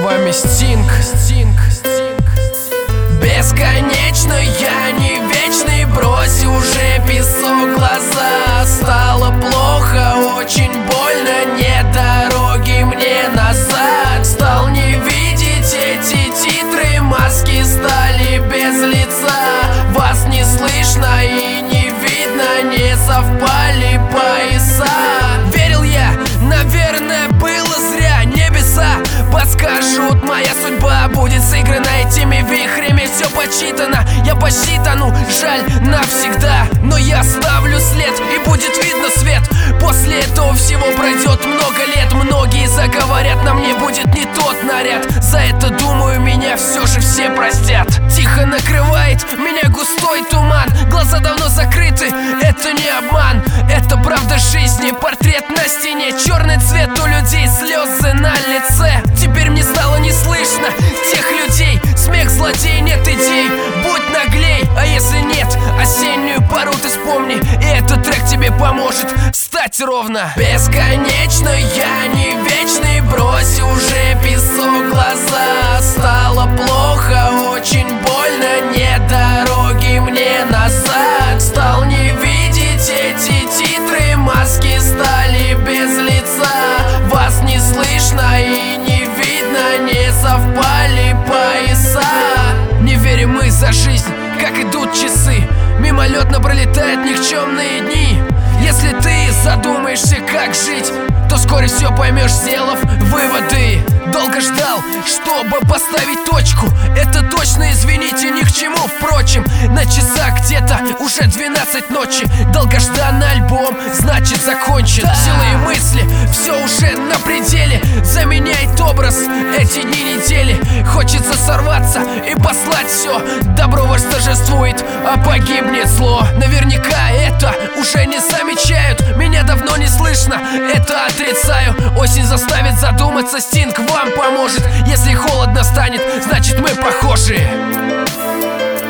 вами Стинг. Бесконечно я не вечный, брось уже песок в глаза. Стало плохо, очень больно, нет дороги мне назад. Стал не видеть эти титры, маски стали без лица. Вас не слышно и не видно, не совпали пояса. Верил я, наверное, было зря. Небеса подскажут, моя судьба будет сыграна этими вихрями. Все почитано, я посчитану, жаль, навсегда. Но я оставлю след, и будет видно свет. После этого всего пройдет много лет. Многие заговорят, на мне будет не тот наряд. За это, думаю, меня все же все простят. Тихо накрывает меня густой туман. Глаза давно закрыты, это не обман. Это правда жизни, портрет на стене. Черный цвет у людей, слезы на лице. Теперь мне стало не слышно тех людей. Смех злодей, нет идей, будь наглей. А если нет, осеннюю пору ты вспомни, и этот трек тебе поможет встать ровно. Бесконечно я не вечный, брось уже песок в глаза. Стало плохо, очень больно, нет дороги мне назад. Стал не видеть эти титры, маски стали без лица. Вас не слышно и не видно, не совпали пояса. Не верим мы за жизнь, как идут часы. Мимолетно пролетают никчемные дни. Если ты задумаешься, как жить, то вскоре все поймешь, сделав выводы. Долго ждал, чтобы поставить точку. Это точно, извините, ни к чему. Впрочем, на часах где-то уже 12 ночи. Долгожданный альбом, значит, закончен. Силы и мысли, все уже на пределе. Заменяет образ эти дни, недели. Хочется сорваться и послать все. Добро восторжествует, а погибнет зло. Наверняка это уже не замечают. Меня давно не слышно, это отрицаю. Осень заставит задуматься, Стинг вам поможет. Если холодно станет, значит мы похожи.